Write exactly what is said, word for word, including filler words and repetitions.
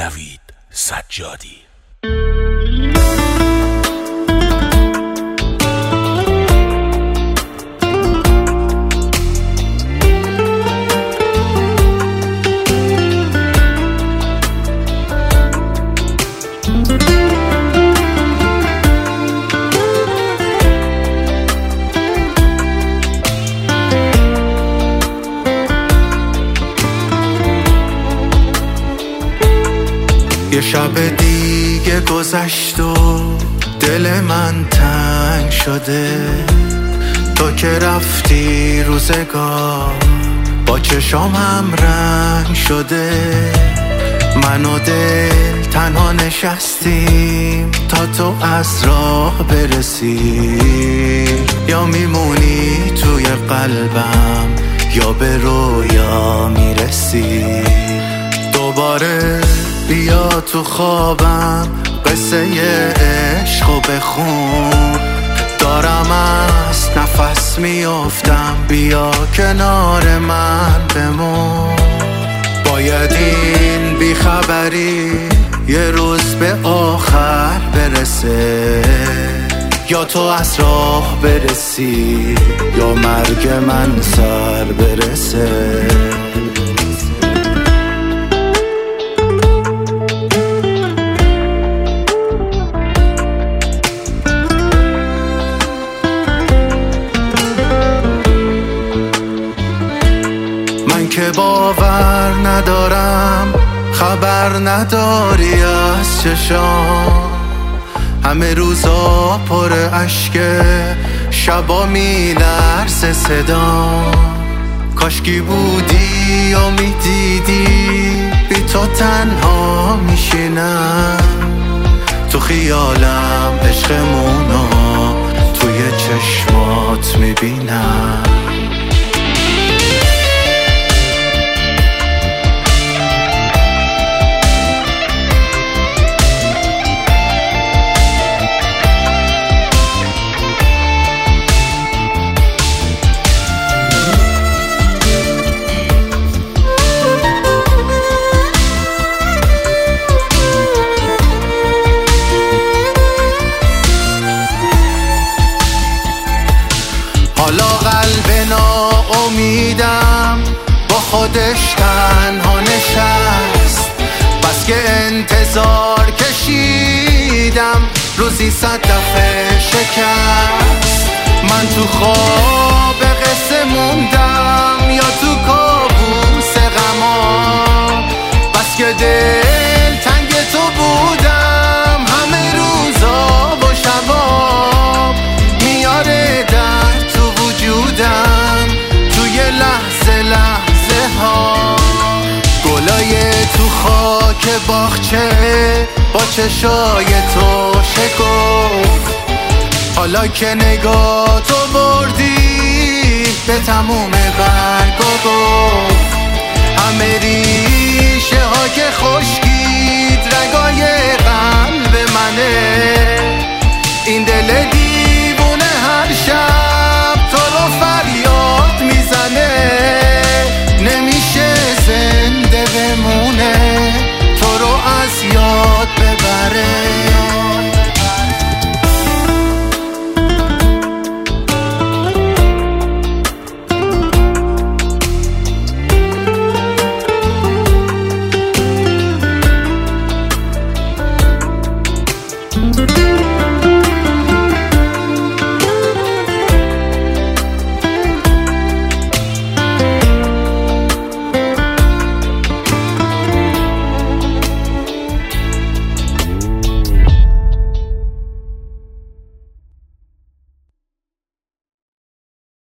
نوید سجادی. یه شب دیگه گذشت و دل من تنگ شده، تو که رفتی روزگار با چشام هم رنگ شده. من و دل تنها نشستیم تا تو از راه برسی، یا میمونی توی قلبم یا به رویا میرسی. دوباره بیا تو خوابم قصه عشقو بخون، دارم از نفس میافتم، بیا کنار من بمون. باید این بیخبری یه روز به آخر برسه، یا تو از راه برسی یا مرگ من سر برسه. که باور ندارم خبر نداری از چشام، همه روزا پر اشکه شبا میلرزه صدام. کاشکی بودی یا میدیدی بی تو تنها میشینم، تو خیالم عشقمونو توی چشمات میبینم. حالا قلب ناامیدم با خودش تنها نشست، بس که انتظار کشیدم روزی صد دفعه شکست. من تو خواب قصه موندم یا تو کابوس غما، بس که دل تنگ تو بودم، همه روزا با شبا میاره درد تو وجودم توی لحظه لحظه ها. گلای تو خاک باغچه با چشای تو شکفت، حالا که نگاه تو بردی به تموم برگ و گفت. همه ریشه ها که خوش